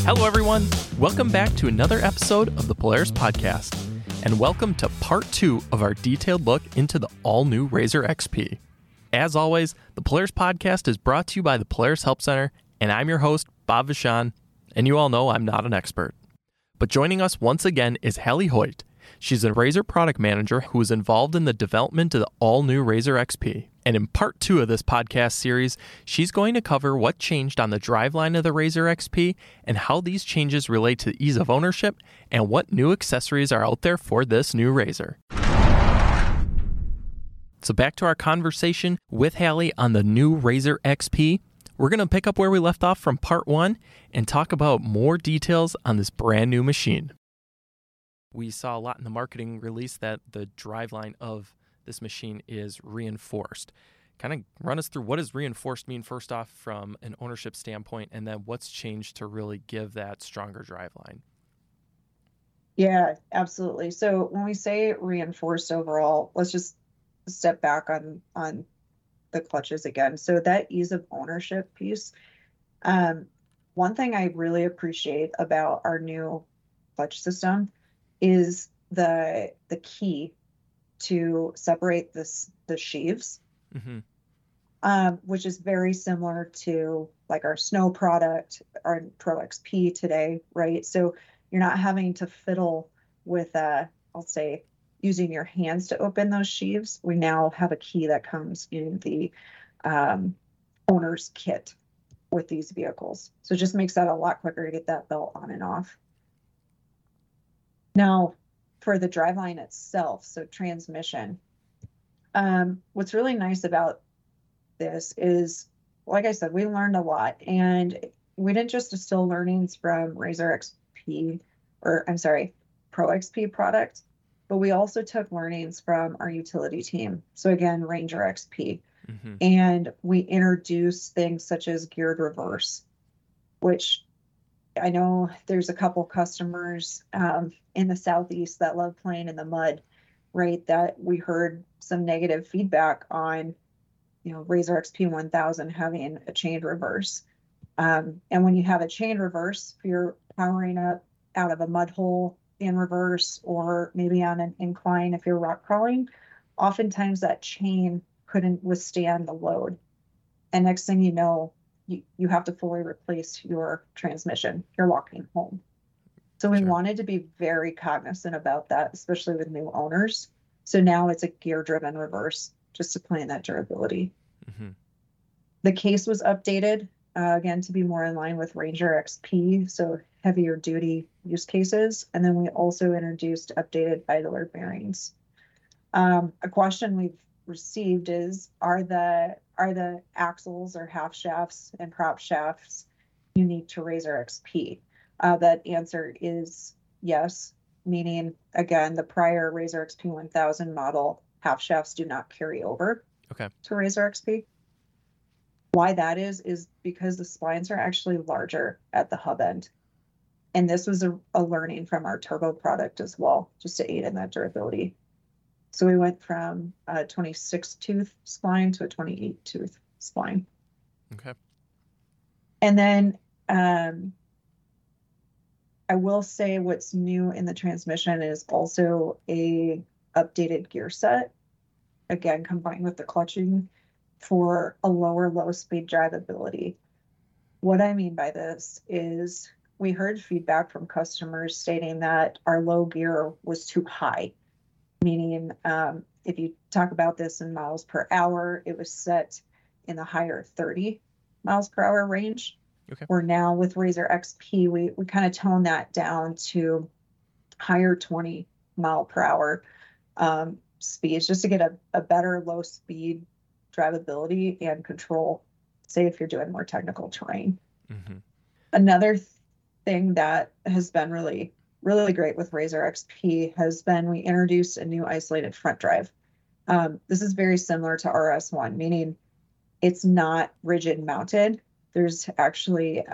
Hello, everyone. Welcome back to another episode of the Polaris Podcast, and welcome to part 2 of our detailed look into the all-new RZR XP. As always, the Polaris Podcast is brought to you by the Polaris Help Center, and I'm your host, Bob Vachon, and you all know I'm not an expert. But joining us once again is Hallie Hoyt. She's a RZR product manager who is involved in the development of the all-new RZR XP. And in part 2 of this podcast series, she's going to cover what changed on the driveline of the RZR XP and how these changes relate to ease of ownership and what new accessories are out there for this new RZR. So back to our conversation with Hallie on the new RZR XP. We're going to pick up where we left off from part 1 and talk about more details on this brand new machine. We saw a lot in the marketing release that the driveline of this machine is reinforced. Kind of run us through, what does reinforced mean first off from an ownership standpoint, and then what's changed to really give that stronger driveline? Yeah, absolutely. So when we say reinforced overall, let's just step back on the clutches again. So that ease of ownership piece, one thing I really appreciate about our new clutch system is the key to separate the sheaves, which is very similar to like our Snow product, our Pro XP today, right? So you're not having to fiddle with, I'll say, using your hands to open those sheaves. We now have a key that comes in the owner's kit with these vehicles. So it just makes that a lot quicker to get that belt on and off. Now, for the driveline itself, so transmission, what's really nice about this is, like I said, we learned a lot, and we didn't just distill learnings from RZR XP, Pro XP product, but we also took learnings from our utility team. So again, Ranger XP, and we introduced things such as geared reverse, which I know there's a couple customers in the Southeast that love playing in the mud, right? That we heard some negative feedback on, RZR XP 1000 having a chain reverse. And when you have a chain reverse, if you're powering up out of a mud hole in reverse, or maybe on an incline if you're rock crawling, oftentimes that chain couldn't withstand the load. And next thing you know, you have to fully replace your transmission. You're walking home. So we wanted to be very cognizant about that, especially with new owners. So now it's a gear-driven reverse, just to plan that durability. The case was updated, again, to be more in line with Ranger XP, so heavier duty use cases. And then we also introduced updated idler bearings. A question we've received is, are the axles or half shafts and prop shafts unique to RZR XP? That answer is yes, meaning, again, the prior RZR XP 1000 model half shafts do not carry over to RZR XP. Why that is because the splines are actually larger at the hub end. And this was a learning from our Turbo product as well, just to aid in that durability. So we went from a 26-tooth spline to a 28-tooth spline. Okay. And then I will say what's new in the transmission is also a updated gear set, again, combined with the clutching for a lower low-speed drivability. What I mean by this is we heard feedback from customers stating that our low gear was too high. Meaning, if you talk about this in miles per hour, it was set in the higher 30 miles per hour range. Where now with RZR XP, we kind of toned that down to higher 20 mile per hour speeds, just to get a better low speed drivability and control, say if you're doing more technical terrain. Another thing that has been really great with RZR XP has been we introduced a new isolated front drive. This is very similar to RS1, meaning it's not rigid mounted. There's actually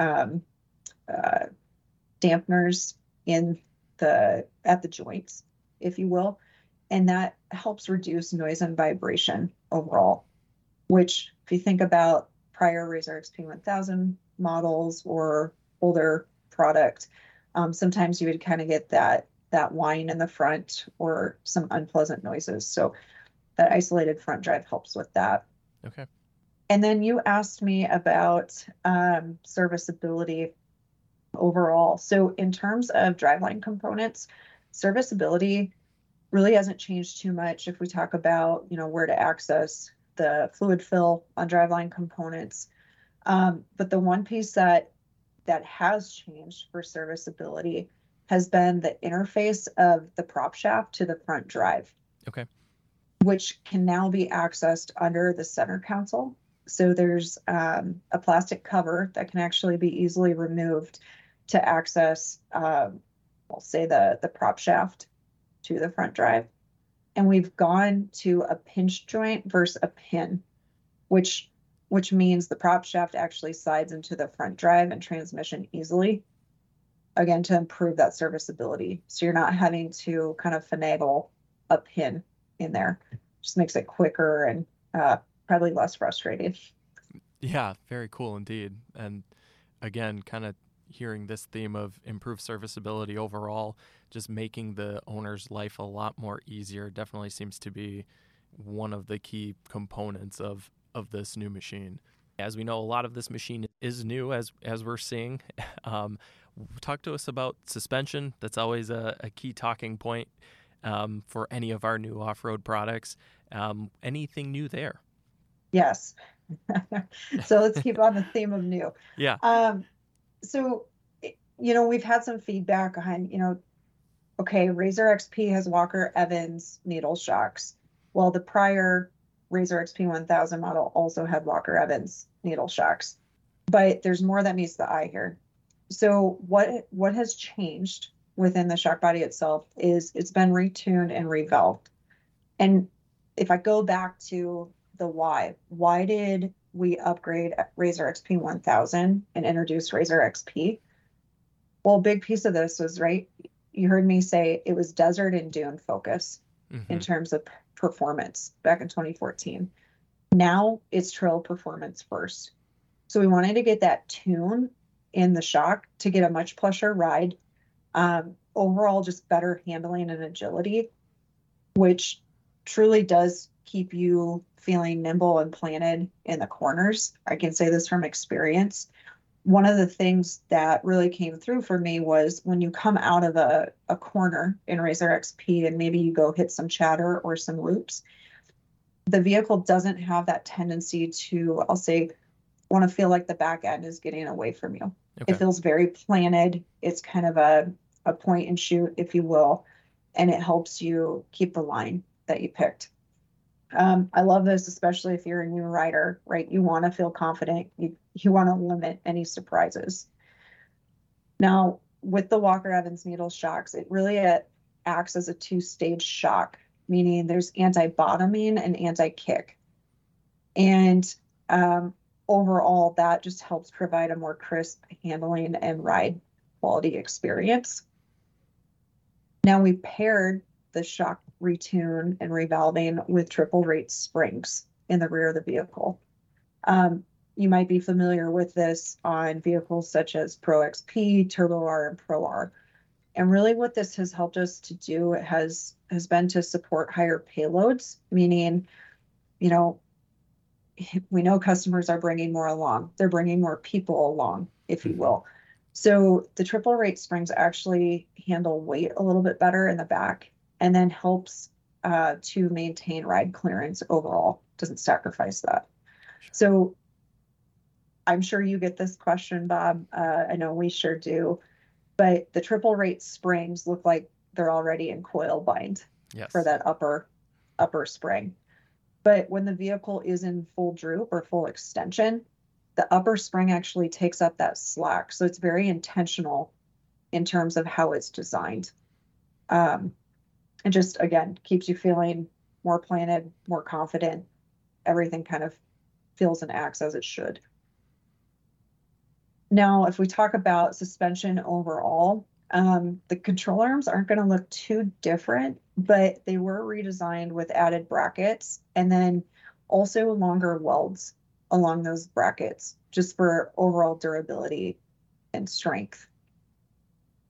dampeners at the joints, if you will, and that helps reduce noise and vibration overall, which if you think about prior RZR XP 1000 models or older product, sometimes you would kind of get that whine in the front or some unpleasant noises. So that isolated front drive helps with that. Okay. And then you asked me about serviceability overall. So in terms of driveline components, serviceability really hasn't changed too much if we talk about, where to access the fluid fill on driveline components. But the one piece that has changed for serviceability has been the interface of the prop shaft to the front drive. Okay. Which can now be accessed under the center console. So there's a plastic cover that can actually be easily removed to access, we'll say the prop shaft to the front drive. And we've gone to a pinch joint versus a pin, which means the prop shaft actually slides into the front drive and transmission easily, again, to improve that serviceability. So you're not having to kind of finagle a pin in there. Just makes it quicker and probably less frustrating. Yeah, very cool indeed. And again, kind of hearing this theme of improved serviceability overall, just making the owner's life a lot more easier definitely seems to be one of the key components of this new machine. As we know, a lot of this machine is new, as we're seeing. Talk to us about suspension. That's always a key talking point for any of our new off-road products. Anything new there? Yes. So let's keep on the theme of new. Yeah. So, we've had some feedback on, okay, RZR XP has Walker Evans needle shocks. Well, the prior RZR XP 1000 model also had Walker Evans needle shocks. But there's more that meets the eye here. So what has changed within the shock body itself is it's been retuned and revalved. And if I go back to the why did we upgrade RZR XP 1000 and introduce RZR XP? Well, a big piece of this was, right, you heard me say it was desert and dune focus in terms of performance back in 2014. Now it's trail performance first. So we wanted to get that tune in the shock to get a much plusher ride. Overall, just better handling and agility, which truly does keep you feeling nimble and planted in the corners. I can say this from experience. One of the things that really came through for me was when you come out of a corner in RZR XP and maybe you go hit some chatter or some loops, the vehicle doesn't have that tendency to, I'll say, want to feel like the back end is getting away from you. Okay. It feels very planted. It's kind of a point and shoot, if you will, and it helps you keep the line that you picked. I love this, especially if you're a new rider, right? You want to feel confident. You want to limit any surprises. Now, with the Walker Evans needle shocks, it really acts as a two-stage shock, meaning there's anti-bottoming and anti-kick. And overall, that just helps provide a more crisp handling and ride quality experience. Now, we paired the shock retune and revalving with triple rate springs in the rear of the vehicle. You might be familiar with this on vehicles such as Pro XP, Turbo R, and Pro R. And really what this has helped us to do has been to support higher payloads, meaning, we know customers are bringing more along. They're bringing more people along, if you will. So the triple rate springs actually handle weight a little bit better in the back and then helps to maintain ride clearance overall. Doesn't sacrifice that. So I'm sure you get this question, Bob. I know we sure do. But the triple rate springs look like they're already in coil bind for that upper spring. But when the vehicle is in full droop or full extension, the upper spring actually takes up that slack. So it's very intentional in terms of how it's designed. And just, again, keeps you feeling more planted, more confident. Everything kind of feels and acts as it should. Now, if we talk about suspension overall, the control arms aren't going to look too different, but they were redesigned with added brackets and then also longer welds along those brackets just for overall durability and strength.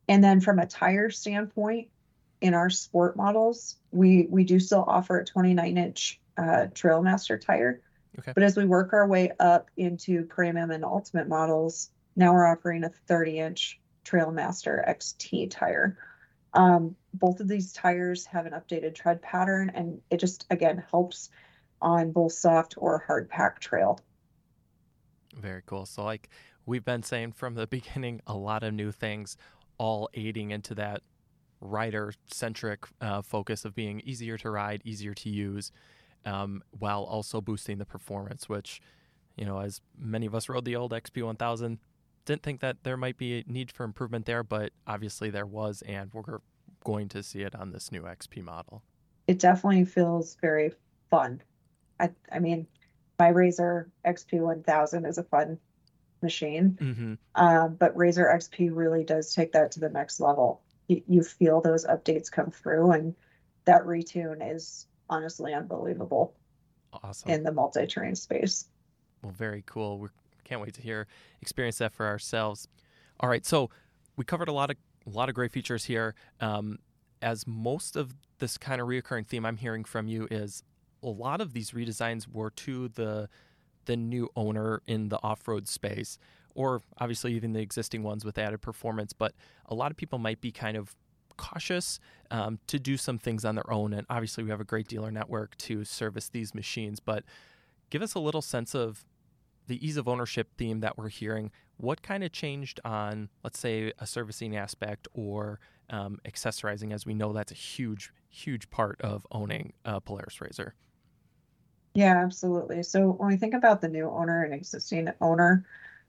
And then from a tire standpoint, in our sport models, we do still offer a 29-inch Trailmaster tire. Okay. But as we work our way up into premium and ultimate models, now we're offering a 30-inch Trailmaster XT tire. Both of these tires have an updated tread pattern, and it just, again, helps on both soft or hard pack trail. Very cool. So like we've been saying from the beginning, a lot of new things, all aiding into that rider-centric focus of being easier to ride, easier to use, while also boosting the performance, which, you know, as many of us rode the old XP1000, didn't think that there might be a need for improvement there, but obviously there was, and we're going to see it on this new XP model. It definitely feels very fun. I mean, my Razor XP1000 is a fun machine, but Razor XP really does take that to the next level. You feel those updates come through, and that retune is honestly unbelievable. Awesome. In the multi-terrain space. Well, very cool. We can't wait to experience that for ourselves. All right, so we covered a lot of great features here. As most of this kind of reoccurring theme I'm hearing from you is a lot of these redesigns were to the new owner in the off-road space, or obviously even the existing ones with added performance. But a lot of people might be kind of cautious to do some things on their own. And obviously we have a great dealer network to service these machines. But give us a little sense of the ease of ownership theme that we're hearing. What kind of changed on, let's say, a servicing aspect or accessorizing, as we know that's a huge, huge part of owning a Polaris Razor? Yeah, absolutely. So when we think about the new owner and existing owner,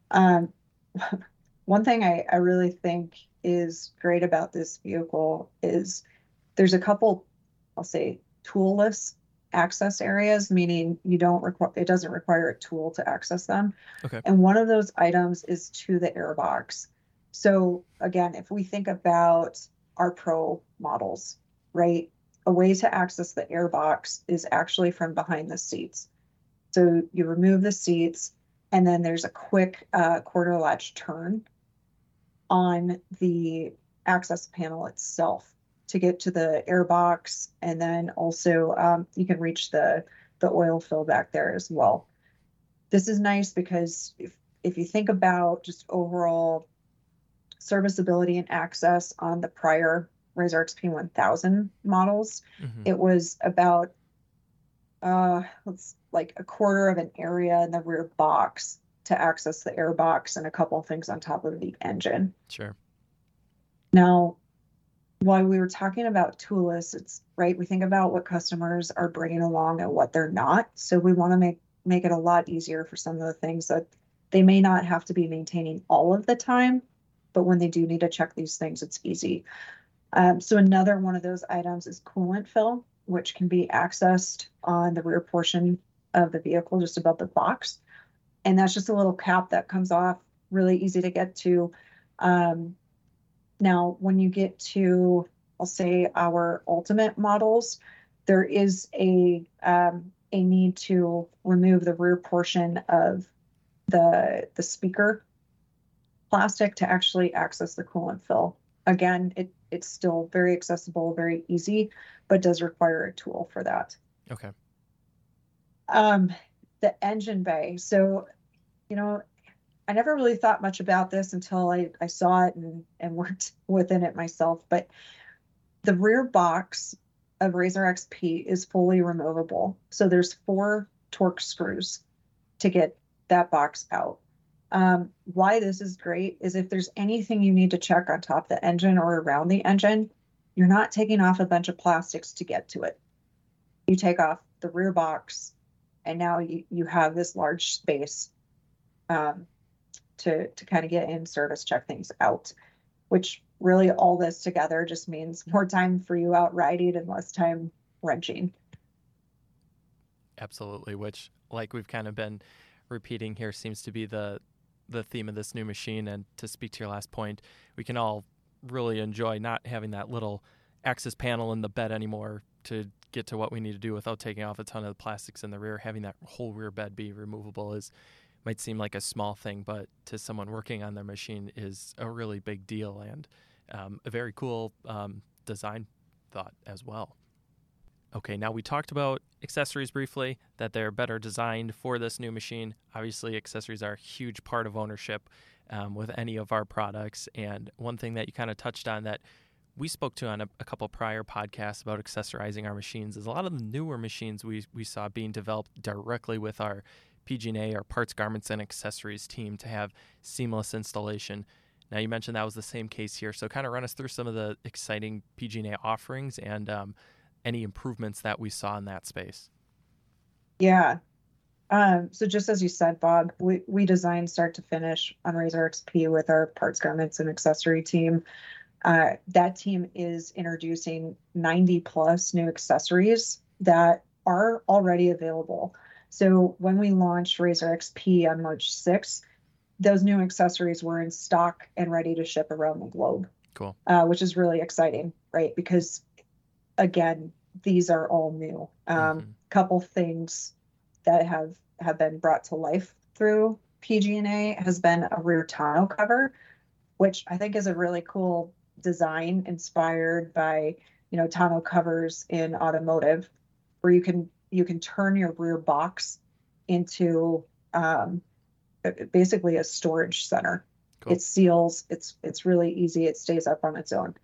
one thing I really think is great about this vehicle is there's a couple, I'll say, toolless access areas, meaning it doesn't require a tool to access them. Okay. And one of those items is to the airbox. So again, if we think about our Pro models, right? A way to access the airbox is actually from behind the seats. So you remove the seats, and then there's a quick quarter latch turn on the access panel itself to get to the airbox, and then also you can reach the oil fill back there as well. This is nice because if you think about just overall serviceability and access on the prior Razor XP 1000 models, it was about it's like a quarter of an area in the rear box to access the airbox and a couple of things on top of the engine. Sure. Now, while we were talking about toolless, it's right. We think about what customers are bringing along and what they're not. So we want to make it a lot easier for some of the things that they may not have to be maintaining all of the time, but when they do need to check these things, it's easy. So another one of those items is coolant fill, which can be accessed on the rear portion of the vehicle, just above the box. And that's just a little cap that comes off, really easy to get to. Now, when you get to, I'll say, our ultimate models, there is a need to remove the rear portion of the speaker plastic to actually access the coolant fill. Again, it's still very accessible, very easy, but does require a tool for that. Okay. The engine bay. So, I never really thought much about this until I saw it and worked within it myself. But the rear box of Razor XP is fully removable. So there's 4 Torx screws to get that box out. Why this is great is if there's anything you need to check on top of the engine or around the engine, you're not taking off a bunch of plastics to get to it. You take off the rear box, and now you have this large space to kind of get in, service, check things out, which really all this together just means more time for you out riding and less time wrenching. Absolutely, which, like we've kind of been repeating here, seems to be the theme of this new machine. And to speak to your last point, we can all really enjoy not having that little access panel in the bed anymore to get to what we need to do without taking off a ton of the plastics in the rear. Having that whole rear bed be removable might seem like a small thing, but to someone working on their machine is a really big deal. And A very cool design thought as well. Okay, now we talked about accessories briefly, that they're better designed for this new machine. Obviously, accessories are a huge part of ownership with any of our products. And one thing that you kind of touched on that we spoke to on a couple prior podcasts about accessorizing our machines is a lot of the newer machines we saw being developed directly with our PG&A, our parts, garments, and accessories team to have seamless installation. Now, you mentioned that was the same case here. So kind of run us through some of the exciting PG&A offerings and any improvements that we saw in that space. Yeah. So just as you said, Bob, we designed start to finish on Razor XP with our parts, garments, and accessory team. That team is introducing 90 plus new accessories that are already available. So when we launched Razor XP on March 6th, those new accessories were in stock and ready to ship around the globe. Cool. Which is really exciting, right? Because again, these are all new. Couple things that have been brought to life through PG&A has been a rear tonneau cover, which I think is a really cool design inspired by, tonneau covers in automotive, where you can turn your rear box into basically a storage center. Cool. It seals. It's really easy. It stays up on its own.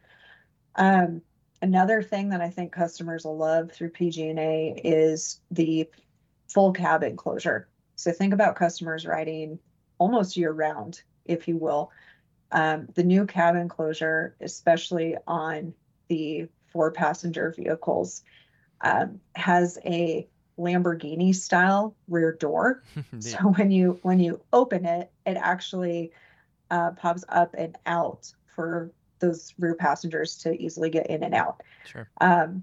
Another thing that I think customers will love through PG&A is the full cab enclosure. So think about customers riding almost year round, if you will. The new cab enclosure, especially on the 4-passenger vehicles, has a Lamborghini style rear door. So when you open it, it actually pops up and out for those rear passengers to easily get in and out. Sure. And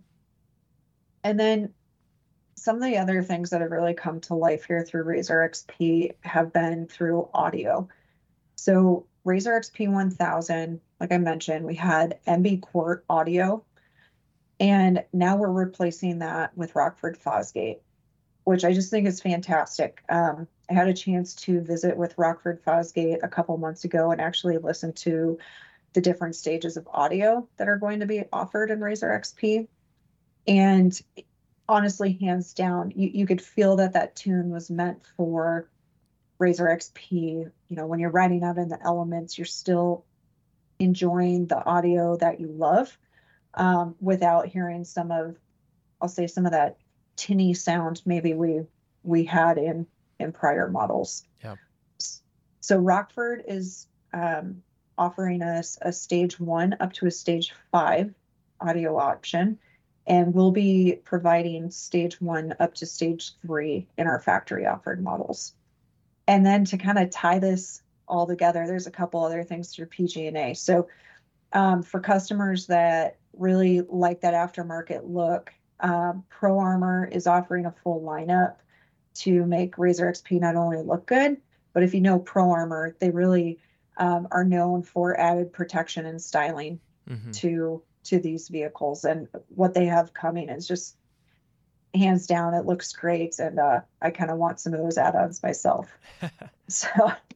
then some of the other things that have really come to life here through Razor XP have been through audio. So Razor XP 1000, like I mentioned, we had MB Quart audio, and now we're replacing that with Rockford Fosgate, which I just think is fantastic. I had a chance to visit with Rockford Fosgate a couple months ago and actually listen to the different stages of audio that are going to be offered in Razor XP. And honestly, hands down, you could feel that tune was meant for Razor XP. When you're riding out in the elements, you're still enjoying the audio that you love without hearing some of that tinny sound maybe we had in prior models. Yeah. So Rockford is offering us a stage 1 up to a stage 5 audio option, and we'll be providing stage 1 up to stage 3 in our factory offered models. And then to kind of tie this all together, there's a couple other things through PG&A. So for customers that really like that aftermarket look, Pro Armor is offering a full lineup to make Razor XP not only look good, but if you know Pro Armor, they really are known for added protection and styling to these vehicles. And what they have coming is just hands down, it looks great. And I kind of want some of those add-ons myself. So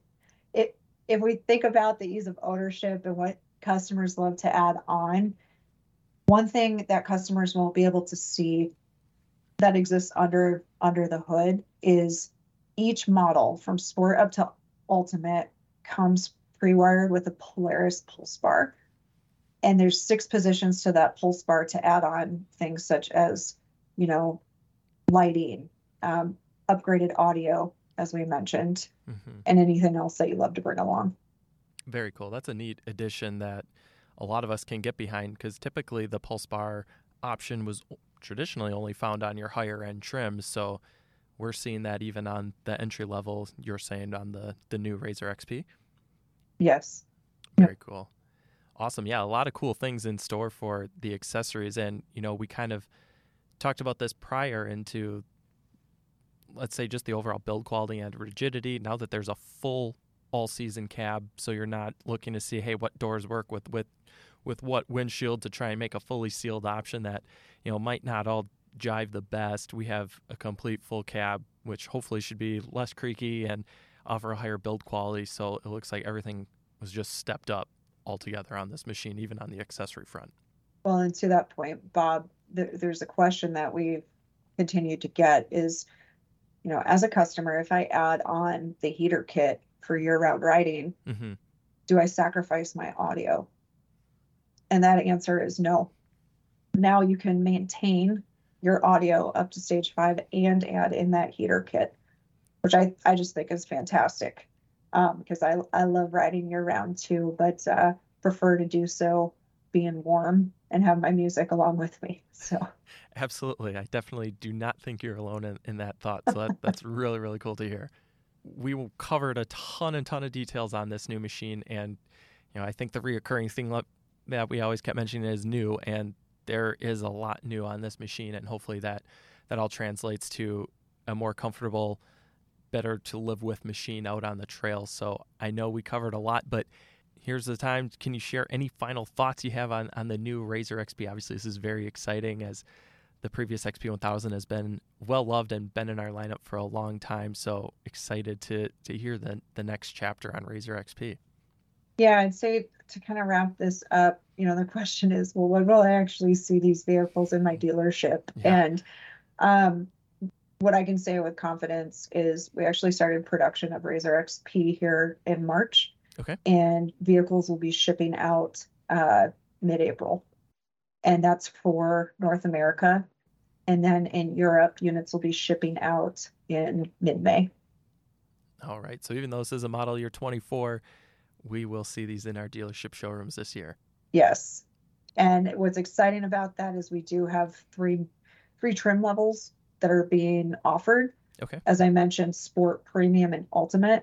if we think about the ease of ownership and what customers love to add on, one thing that customers won't be able to see that exists under the hood is each model from Sport up to Ultimate comes pre-wired with a Polaris pulse bar. And there's 6 positions to that pulse bar to add on things such as, lighting, upgraded audio, as we mentioned, and anything else that you love to bring along. Very cool. That's a neat addition that a lot of us can get behind, because typically the pulse bar option was traditionally only found on your higher end trims. So we're seeing that even on the entry level, you're saying on the new Razor XP. Yes. Very cool. Awesome. Yeah, a lot of cool things in store for the accessories. And, we kind of talked about this prior into, let's say, just the overall build quality and rigidity. Now that there's a full all-season cab, so you're not looking to see, hey, what doors work with what windshield to try and make a fully sealed option that, might not all jive the best. We have a complete full cab, which hopefully should be less creaky and offer a higher build quality. So it looks like everything was just stepped up altogether on this machine, even on the accessory front. Well, and to that point, Bob, there's a question that we've continued to get is, as a customer, if I add on the heater kit for year-round riding, do I sacrifice my audio? And that answer is no. Now you can maintain your audio up to stage 5 and add in that heater kit, which I just think is fantastic, because I love riding year-round too, but prefer to do so being warm and have my music along with me. So absolutely. I definitely do not think you're alone in that thought. So that's really, really cool to hear. We covered a ton of details on this new machine. And, I think the reoccurring thing that we always kept mentioning is new. And there is a lot new on this machine. And hopefully that all translates to a more comfortable, better to live with machine out on the trail. So I know we covered a lot, but here's the time. Can you share any final thoughts you have on the new RZR XP? Obviously, this is very exciting, as the previous XP1000 has been well loved and been in our lineup for a long time. So excited to hear the next chapter on RZR XP. Yeah, I'd say to kind of wrap this up, the question is, well, when will I actually see these vehicles in my dealership? Yeah. And what I can say with confidence is we actually started production of RZR XP here in March. Okay. And vehicles will be shipping out mid-April. And that's for North America. And then in Europe, units will be shipping out in mid-May. All right. So even though this is a model year 24, we will see these in our dealership showrooms this year. Yes. And what's exciting about that is we do have three trim levels that are being offered. Okay. As I mentioned, Sport, Premium, and Ultimate.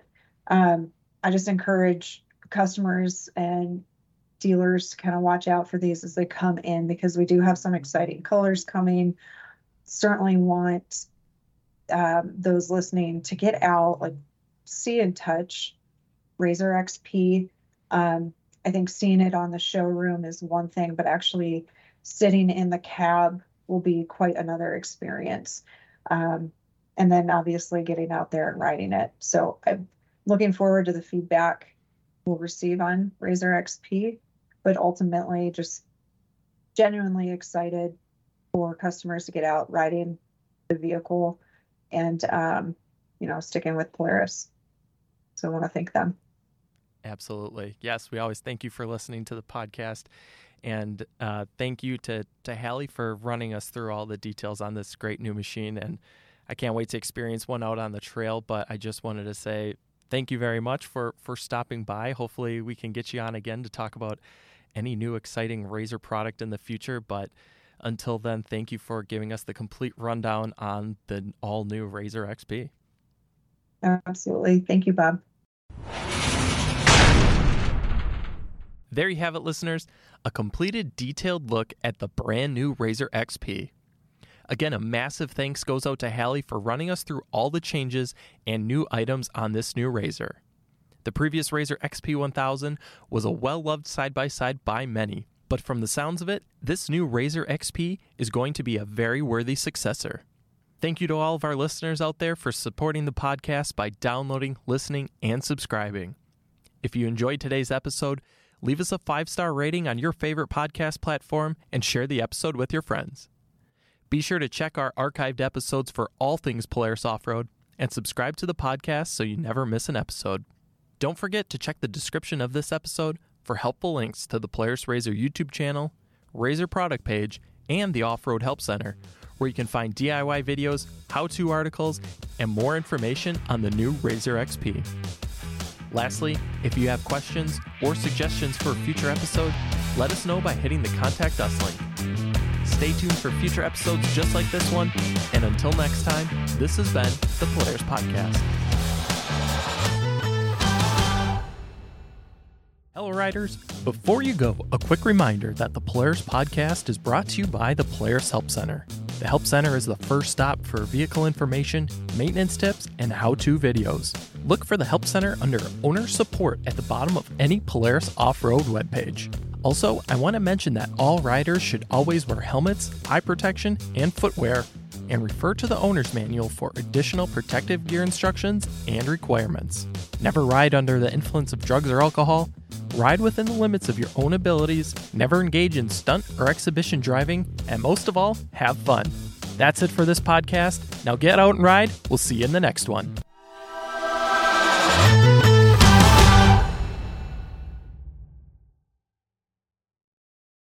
I just encourage customers and dealers to kind of watch out for these as they come in, because we do have some exciting colors coming. Certainly want those listening to get out, see and touch RZR XP. I think seeing it on the showroom is one thing, but actually sitting in the cab will be quite another experience. And then obviously getting out there and riding it. So I'm looking forward to the feedback we'll receive on RZR XP, but ultimately just genuinely excited for customers to get out riding the vehicle and, sticking with Polaris. So I want to thank them. Absolutely. Yes, we always thank you for listening to the podcast. And thank you to Hallie for running us through all the details on this great new machine. And I can't wait to experience one out on the trail, but I just wanted to say thank you very much for stopping by. Hopefully we can get you on again to talk about any new exciting RZR product in the future. But until then, thank you for giving us the complete rundown on the all-new RZR XP. Absolutely. Thank you, Bob. There you have it, listeners, a completed detailed look at the brand new RZR XP. Again, a massive thanks goes out to Hallie for running us through all the changes and new items on this new RZR. The previous RZR XP1000 was a well-loved side-by-side by many, but from the sounds of it, this new RZR XP is going to be a very worthy successor. Thank you to all of our listeners out there for supporting the podcast by downloading, listening, and subscribing. If you enjoyed today's episode, leave us a 5-star rating on your favorite podcast platform and share the episode with your friends. Be sure to check our archived episodes for all things Polaris Off-Road and subscribe to the podcast so you never miss an episode. Don't forget to check the description of this episode for helpful links to the Polaris RZR YouTube channel, RZR product page, and the Off-Road Help Center, where you can find DIY videos, how-to articles, and more information on the new RZR XP. Lastly, if you have questions or suggestions for a future episode, let us know by hitting the Contact Us link. Stay tuned for future episodes just like this one, and until next time, this has been the Polaris Podcast. Hello, riders. Before you go, a quick reminder that the Polaris Podcast is brought to you by the Polaris Help Center. The Help Center is the first stop for vehicle information, maintenance tips, and how-to videos. Look for the Help Center under Owner Support at the bottom of any Polaris off-road webpage. Also, I want to mention that all riders should always wear helmets, eye protection, and footwear and refer to the owner's manual for additional protective gear instructions and requirements. Never ride under the influence of drugs or alcohol. Ride within the limits of your own abilities. Never engage in stunt or exhibition driving. And most of all, have fun. That's it for this podcast. Now get out and ride. We'll see you in the next one.